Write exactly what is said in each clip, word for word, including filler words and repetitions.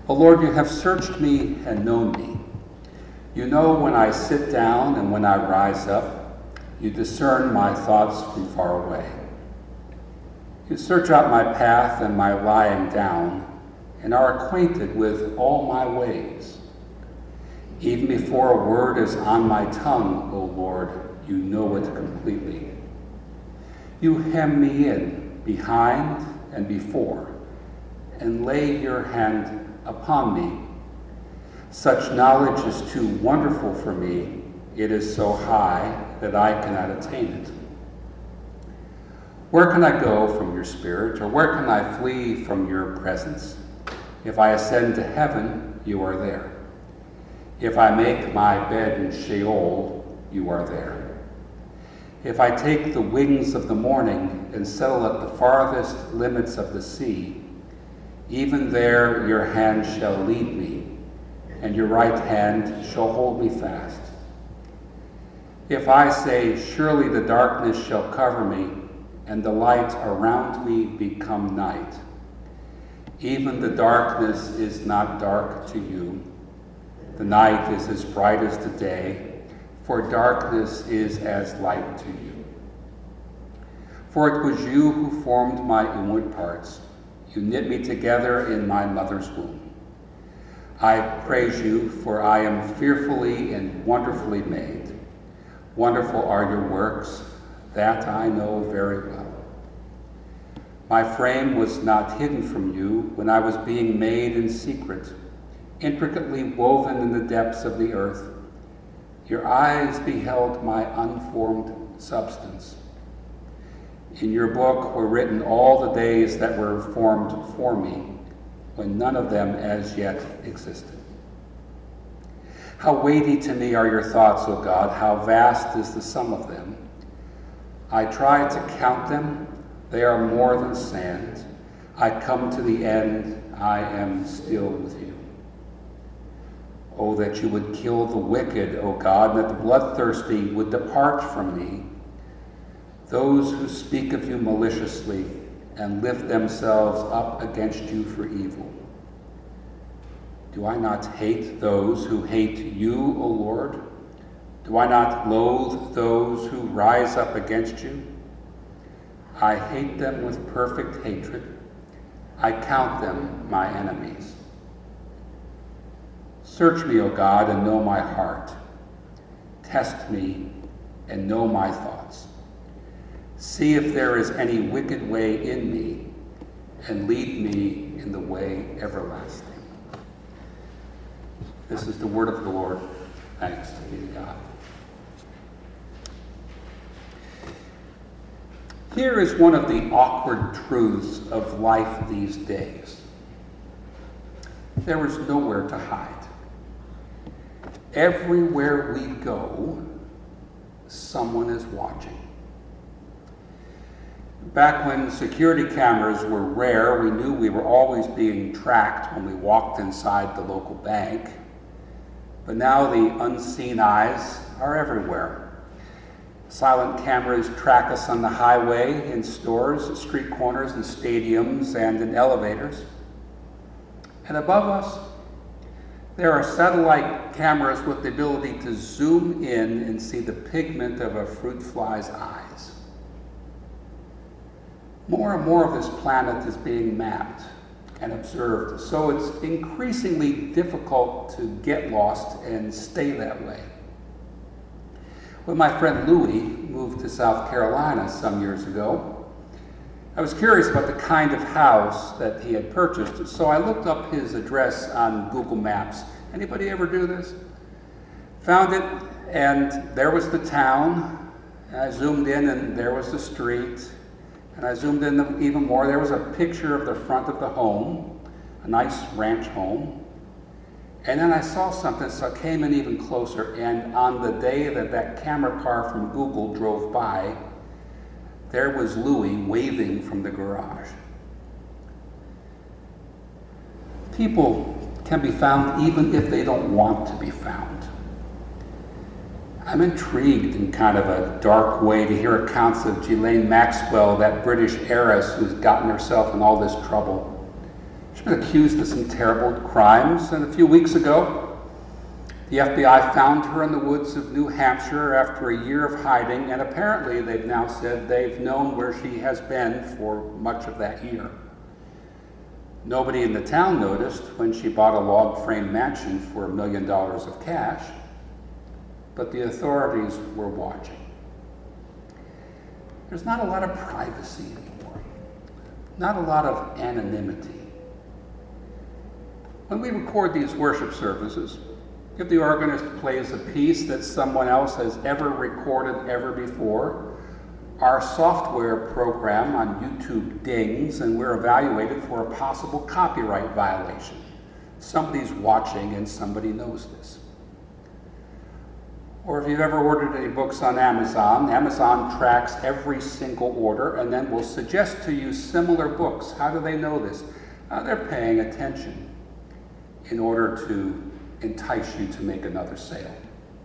O Lord, you have searched me and known me. You know when I sit down and when I rise up. You discern my thoughts from far away. You search out my path and my lying down, and are acquainted with all my ways. Even before a word is on my tongue, O Lord, you know it completely. You hem me in behind and before, and lay your hand upon me. Such knowledge is too wonderful for me. It is so high that I cannot attain it. Where can I go from your spirit, or where can I flee from your presence? If I ascend to heaven, you are there. If I make my bed in Sheol, you are there. If I take the wings of the morning and settle at the farthest limits of the sea, even there your hand shall lead me, and your right hand shall hold me fast. If I say, surely the darkness shall cover me, and the light around me become night, even the darkness is not dark to you. The night is as bright as the day, for darkness is as light to you. For it was you who formed my inward parts. You knit me together in my mother's womb. I praise you, for I am fearfully and wonderfully made. Wonderful are your works, that I know very well. My frame was not hidden from you when I was being made in secret, intricately woven in the depths of the earth. Your eyes beheld my unformed substance. In your book were written all the days that were formed for me, when none of them as yet existed. How weighty to me are your thoughts, O God, how vast is the sum of them. I tried to count them, they are more than sand. I come to the end, I am still with you. Oh, that you would kill the wicked, O God, and that the bloodthirsty would depart from me. Those who speak of you maliciously and lift themselves up against you for evil. Do I not hate those who hate you, O Lord? Do I not loathe those who rise up against you? I hate them with perfect hatred. I count them my enemies. Search me, O God, and know my heart. Test me and know my thoughts. See if there is any wicked way in me, and lead me in the way everlasting. This is the word of the Lord. Thanks be to God. Here is one of the awkward truths of life these days. There is nowhere to hide. Everywhere we go, someone is watching. Back when security cameras were rare, we knew we were always being tracked when we walked inside the local bank. But now the unseen eyes are everywhere. Silent cameras track us on the highway, in stores, street corners, and stadiums, and in elevators. And above us, there are satellite cameras with the ability to zoom in and see the pigment of a fruit fly's eyes. More and more of this planet is being mapped and observed, so it's increasingly difficult to get lost and stay that way. When my friend Louis moved to South Carolina some years ago, I was curious about the kind of house that he had purchased, so I looked up his address on Google Maps. Anybody ever do this? Found it, and there was the town. And I zoomed in, and there was the street. And I zoomed in even more. There was a picture of the front of the home, a nice ranch home. And then I saw something, so I came in even closer. And on the day that that camera car from Google drove by, there was Louis waving from the garage. People can be found even if they don't want to be found. I'm intrigued in kind of a dark way to hear accounts of Ghislaine Maxwell, that British heiress who's gotten herself in all this trouble. She's been accused of some terrible crimes, and a few weeks ago, the F B I found her in the woods of New Hampshire after a year of hiding, and apparently they've now said they've known where she has been for much of that year. Nobody in the town noticed when she bought a log-frame mansion for a million dollars of cash, but the authorities were watching. There's not a lot of privacy anymore, not a lot of anonymity. When we record these worship services, if the organist plays a piece that someone else has ever recorded ever before, our software program on YouTube dings and we're evaluated for a possible copyright violation. Somebody's watching and somebody knows this. Or if you've ever ordered any books on Amazon, Amazon tracks every single order and then will suggest to you similar books. How do they know this? Uh, they're paying attention in order to entice you to make another sale.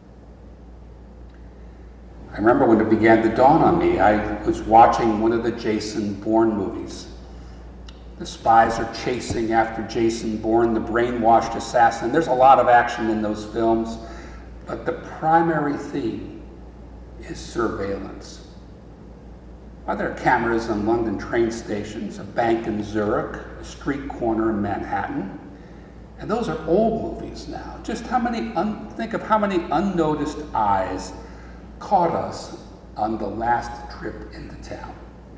I remember when it began to dawn on me, I was watching one of the Jason Bourne movies. The spies are chasing after Jason Bourne, the brainwashed assassin. There's a lot of action in those films, but the primary theme is surveillance. Are there cameras on London train stations, a bank in Zurich, a street corner in Manhattan? And those are old movies now. Just how many, un- think of how many unnoticed eyes caught us on the last trip into town.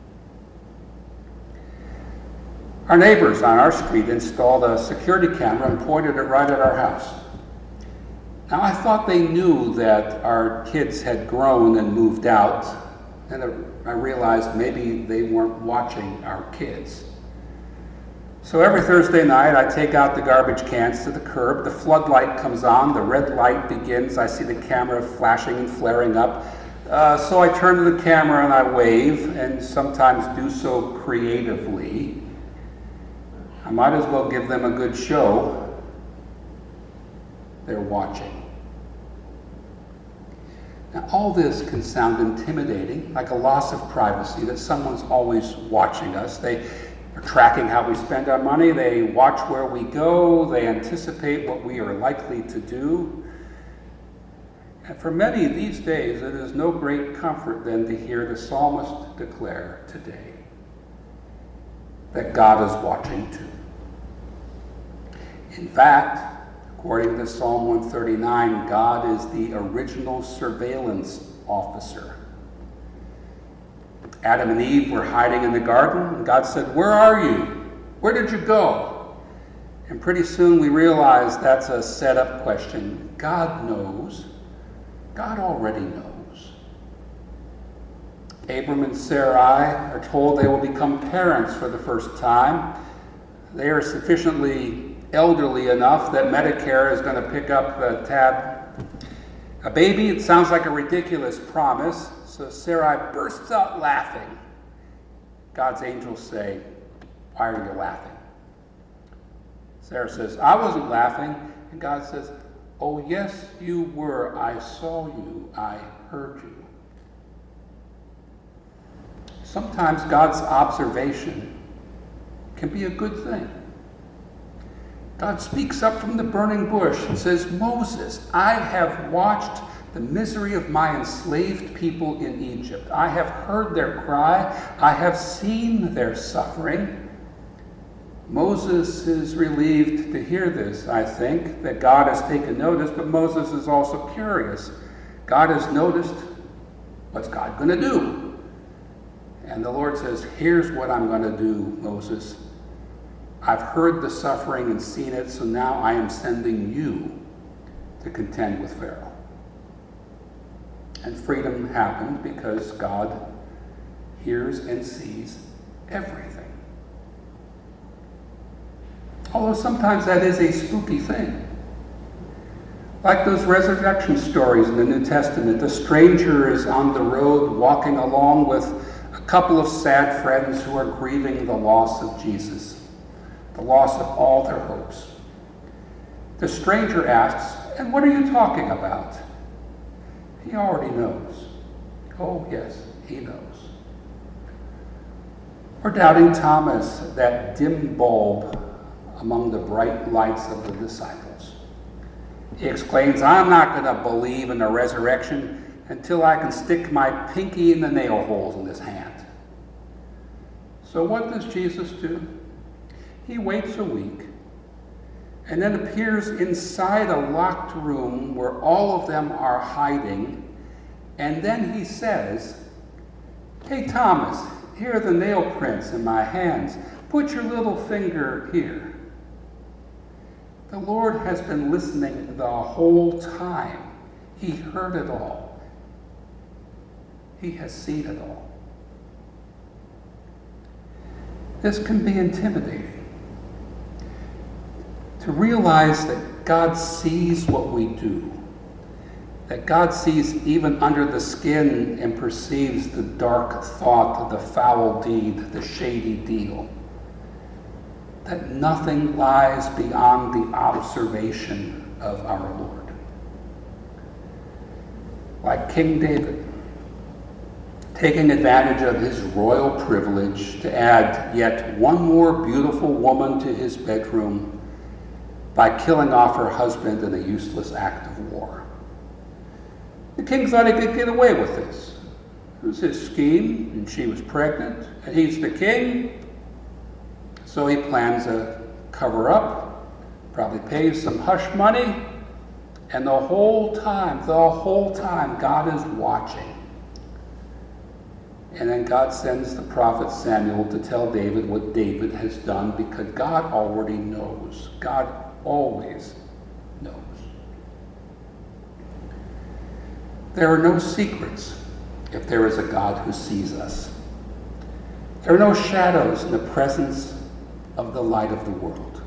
Our neighbors on our street installed a security camera and pointed it right at our house. Now, I thought they knew that our kids had grown and moved out, and I realized maybe they weren't watching our kids. So every Thursday night, I take out the garbage cans to the curb, the floodlight comes on, the red light begins, I see the camera flashing and flaring up. Uh, so I turn to the camera and I wave, and sometimes do so creatively. I might as well give them a good show. They're watching. Now, all this can sound intimidating, like a loss of privacy, that someone's always watching us. They are tracking how we spend our money, they watch where we go, they anticipate what we are likely to do. And for many these days, it is no great comfort then to hear the psalmist declare today that God is watching too. In fact, according to Psalm one thirty-nine, God is the original surveillance officer. Adam and Eve were hiding in the garden, and God said, "Where are you? Where did you go?" And pretty soon we realize that's a set-up question. God knows. God already knows. Abram and Sarai are told they will become parents for the first time. They are sufficiently elderly enough that Medicare is going to pick up the tab. A baby, it sounds like a ridiculous promise, so Sarai bursts out laughing. God's angels say, "Why are you laughing?" Sarah says, "I wasn't laughing." And God says, "Oh, yes, you were. I saw you. I heard you." Sometimes God's observation can be a good thing. God speaks up from the burning bush and says, "Moses, I have watched the misery of my enslaved people in Egypt. I have heard their cry. I have seen their suffering." Moses is relieved to hear this, I think, that God has taken notice, but Moses is also curious. God has noticed. What's God going to do? And the Lord says, "Here's what I'm going to do, Moses. I've heard the suffering and seen it, so now I am sending you to contend with Pharaoh." And freedom happened because God hears and sees everything. Although sometimes that is a spooky thing. Like those resurrection stories in the New Testament, the stranger is on the road walking along with a couple of sad friends who are grieving the loss of Jesus, the loss of all their hopes. The stranger asks, "And what are you talking about?" He already knows. Oh, yes, he knows. Or doubting Thomas, that dim bulb among the bright lights of the disciples. He exclaims, I'm not going to believe in the resurrection until I can stick my pinky in the nail holes in his hand. So what does Jesus do? He waits a week and then appears inside a locked room where all of them are hiding. And then he says, hey, Thomas, here are the nail prints in my hands. Put your little finger here. The Lord has been listening the whole time. He heard it all. He has seen it all. This can be intimidating. To realize that God sees what we do, that God sees even under the skin and perceives the dark thought, the foul deed, the shady deal, that nothing lies beyond the observation of our Lord. Like King David, taking advantage of his royal privilege to add yet one more beautiful woman to his bedroom by killing off her husband in a useless act of war. The king thought he could get away with this. It was his scheme, and she was pregnant, and he's the king, so he plans a cover-up, probably pays some hush money, and the whole time, the whole time, God is watching. And then God sends the prophet Samuel to tell David what David has done, because God already knows. God always knows. There are no secrets if there is a God who sees us. There are no shadows in the presence of the light of the world.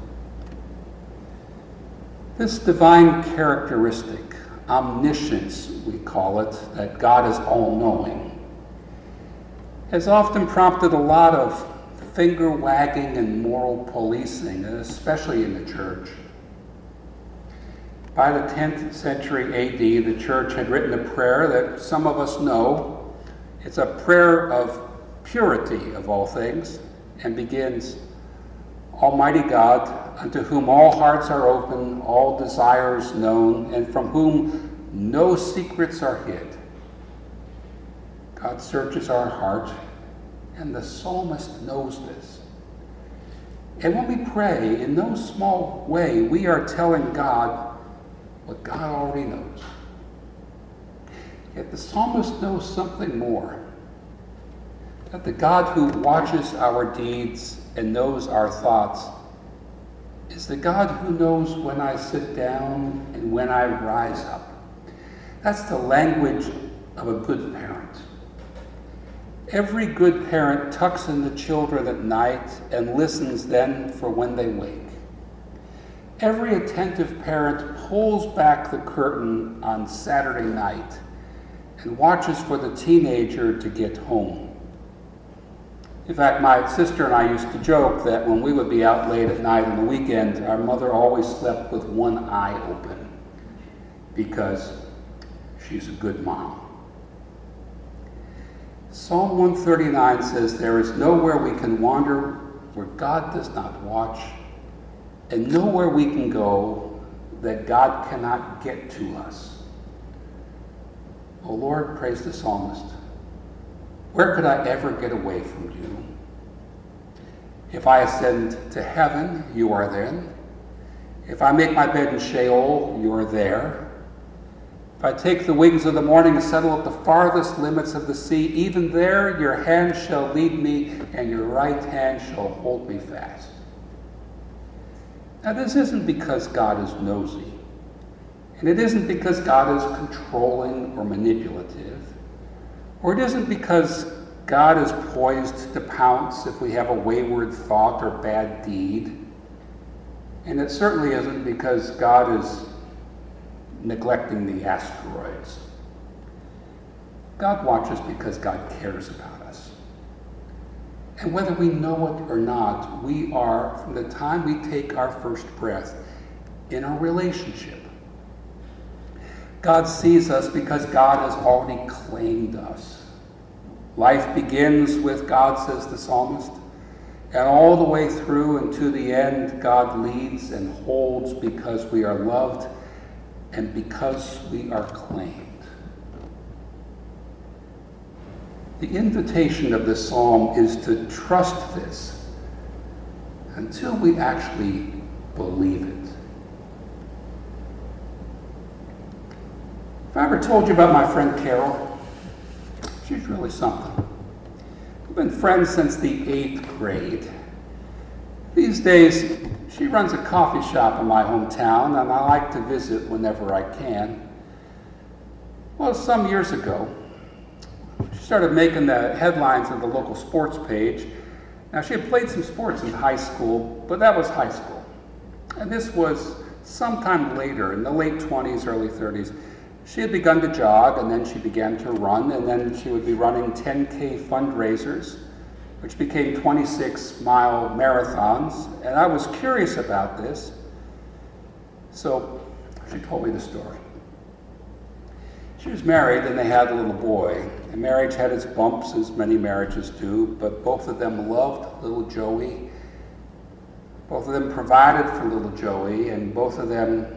This divine characteristic, omniscience we call it, that God is all-knowing, has often prompted a lot of finger-wagging and moral policing, especially in the church. By the tenth century A D, the church had written a prayer that some of us know. It's a prayer of purity of all things, and begins, Almighty God, unto whom all hearts are open, all desires known, and from whom no secrets are hid. God searches our heart, and the psalmist knows this. And when we pray, in no small way, we are telling God what God already knows. Yet the psalmist knows something more. That the God who watches our deeds and knows our thoughts is the God who knows when I sit down and when I rise up. That's the language of a good parent. Every good parent tucks in the children at night and listens then for when they wake. Every attentive parent pulls back the curtain on Saturday night and watches for the teenager to get home. In fact, my sister and I used to joke that when we would be out late at night on the weekend, our mother always slept with one eye open because she's a good mom. Psalm one thirty-nine says, there is nowhere we can wander where God does not watch, and nowhere we can go that God cannot get to us. Oh Lord, praise the psalmist, where could I ever get away from you? If I ascend to heaven, you are there. If I make my bed in Sheol, you are there. If I take the wings of the morning and settle at the farthest limits of the sea, even there your hand shall lead me, and your right hand shall hold me fast. Now, this isn't because God is nosy, and it isn't because God is controlling or manipulative, or it isn't because God is poised to pounce if we have a wayward thought or bad deed, and it certainly isn't because God is neglecting the asteroids. God watches because God cares about us. And whether we know it or not, we are, from the time we take our first breath, in a relationship. God sees us because God has already claimed us. Life begins with God, says the psalmist, And all the way through and to the end, God leads and holds because we are loved and because we are claimed. The invitation of this psalm is to trust this until we actually believe it. If I ever told you about my friend Carol, she's really something. We've been friends since the eighth grade. These days, she runs a coffee shop in my hometown, and I like to visit whenever I can. Well, some years ago, she started making the headlines of the local sports page. Now, she had played some sports in high school, but that was high school. And this was sometime later, in the late twenties, early thirties. She had begun to jog, and then she began to run, and then she would be running ten K fundraisers, which became twenty-six mile marathons. And I was curious about this, so she told me the story. She was married, and they had a little boy. And marriage had its bumps, as many marriages do, but both of them loved little Joey. Both of them provided for little Joey, and both of them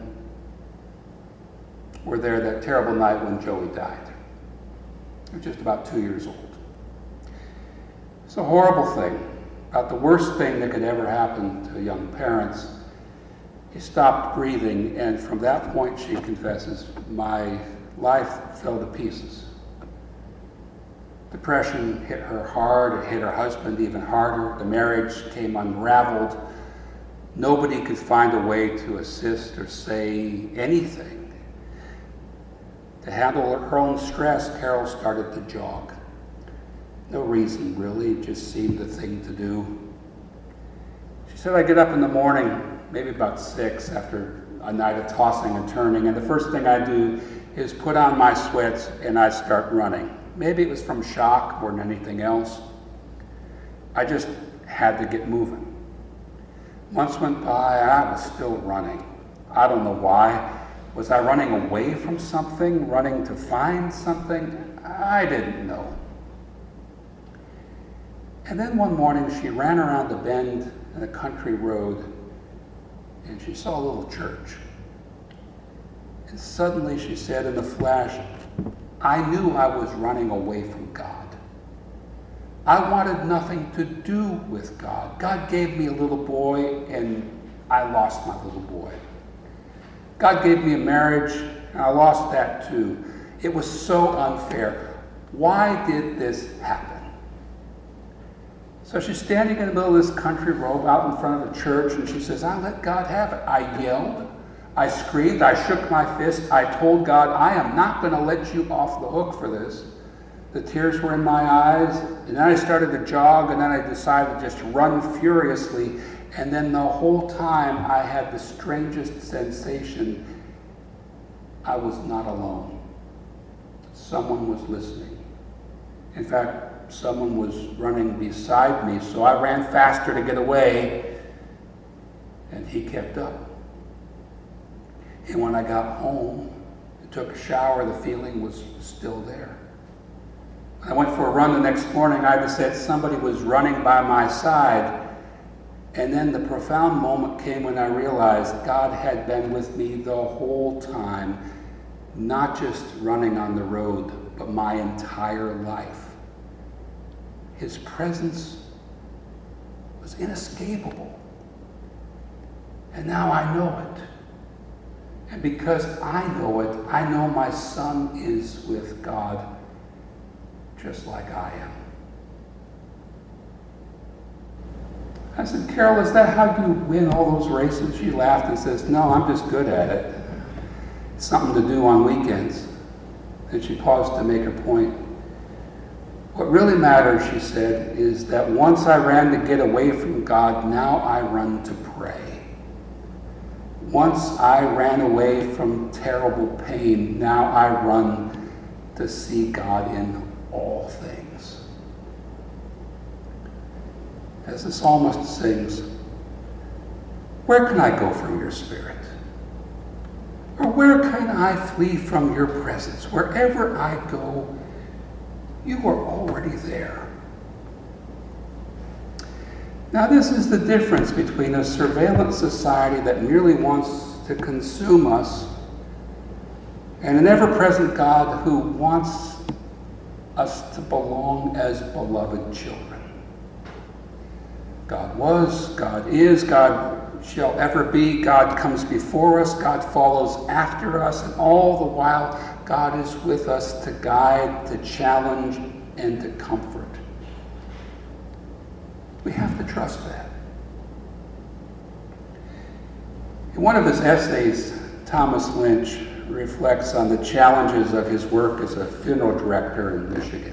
were there that terrible night when Joey died. He was just about two years old. It's a horrible thing, about the worst thing that could ever happen to young parents. He stopped breathing, and from that point, she confesses, my life fell to pieces. Depression hit her hard. It hit her husband even harder. The marriage came unraveled. Nobody could find a way to assist or say anything. To handle her own stress, Carol started to jog. No reason, really. It just seemed the thing to do. She said, I get up in the morning, maybe about six, after a night of tossing and turning, and the first thing I do is put on my sweats and I start running. Maybe it was from shock more than anything else. I just had to get moving. Months went by and I was still running. I don't know why. Was I running away from something? Running to find something? I didn't know. And then one morning she ran around a bend in a country road and she saw a little church. And suddenly she said in a flash, I knew I was running away from God. I wanted nothing to do with God. God gave me a little boy and I lost my little boy. God gave me a marriage and I lost that too. It was so unfair. Why did this happen? So she's standing in the middle of this country road out in front of a church and she says, I let God have it. I yelled. I screamed, I shook my fist, I told God, I am not going to let you off the hook for this. The tears were in my eyes, and then I started to jog, and then I decided to just run furiously, and then the whole time I had the strangest sensation. I was not alone. Someone was listening. In fact, someone was running beside me, so I ran faster to get away, and he kept up. And when I got home and took a shower, the feeling was still there. When I went for a run the next morning, I just said somebody was running by my side. And then the profound moment came when I realized God had been with me the whole time, not just running on the road, but my entire life. His presence was inescapable. And now I know it. And because I know it, I know my son is with God, just like I am. I said, Carol, is that how you win all those races? She laughed and says, no, I'm just good at it. It's something to do on weekends. And she paused to make her point. What really matters, she said, is that once I ran to get away from God, now I run to pray. Once I ran away from terrible pain, now I run to see God in all things. As the psalmist sings, where can I go from your spirit? Or where can I flee from your presence? Wherever I go, you are already there. Now, this is the difference between a surveillance society that merely wants to consume us and an ever-present God who wants us to belong as beloved children. God was, God is, God shall ever be. God comes before us, God follows after us, and all the while God is with us to guide, to challenge, and to comfort. We have to trust that. In one of his essays, Thomas Lynch reflects on the challenges of his work as a funeral director in Michigan.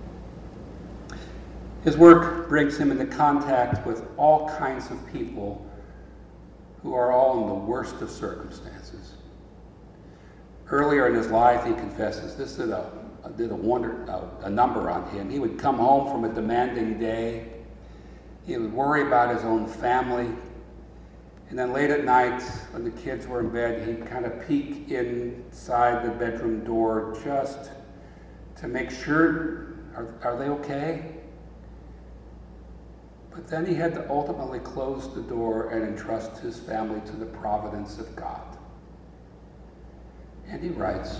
His work brings him into contact with all kinds of people who are all in the worst of circumstances. Earlier in his life, he confesses this did a, did a, wonder, a, a number on him. He would come home from a demanding day. He would worry about his own family. And then late at night, when the kids were in bed, he'd kind of peek inside the bedroom door just to make sure, are, are they okay? But then he had to ultimately close the door and entrust his family to the providence of God. And he writes,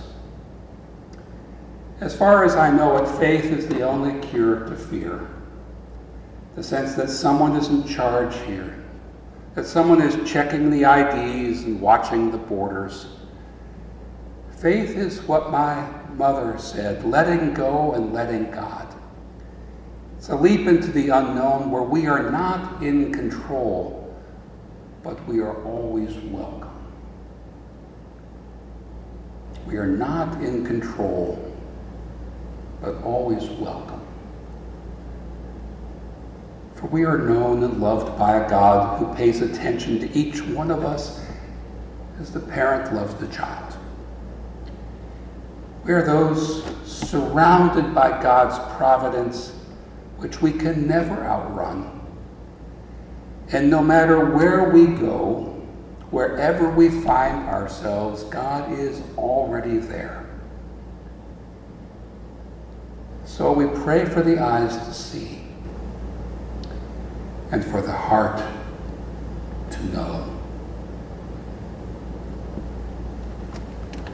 "As far as I know it, faith is the only cure to fear. The sense that someone is in charge here, that someone is checking the I Ds and watching the borders. Faith is what my mother said, letting go and letting God. It's a leap into the unknown where we are not in control, but we are always welcome. We are not in control, but always welcome. For we are known and loved by a God who pays attention to each one of us as the parent loves the child. We are those surrounded by God's providence, which we can never outrun. And no matter where we go, wherever we find ourselves, God is already there. So we pray for the eyes to see, and for the heart to know.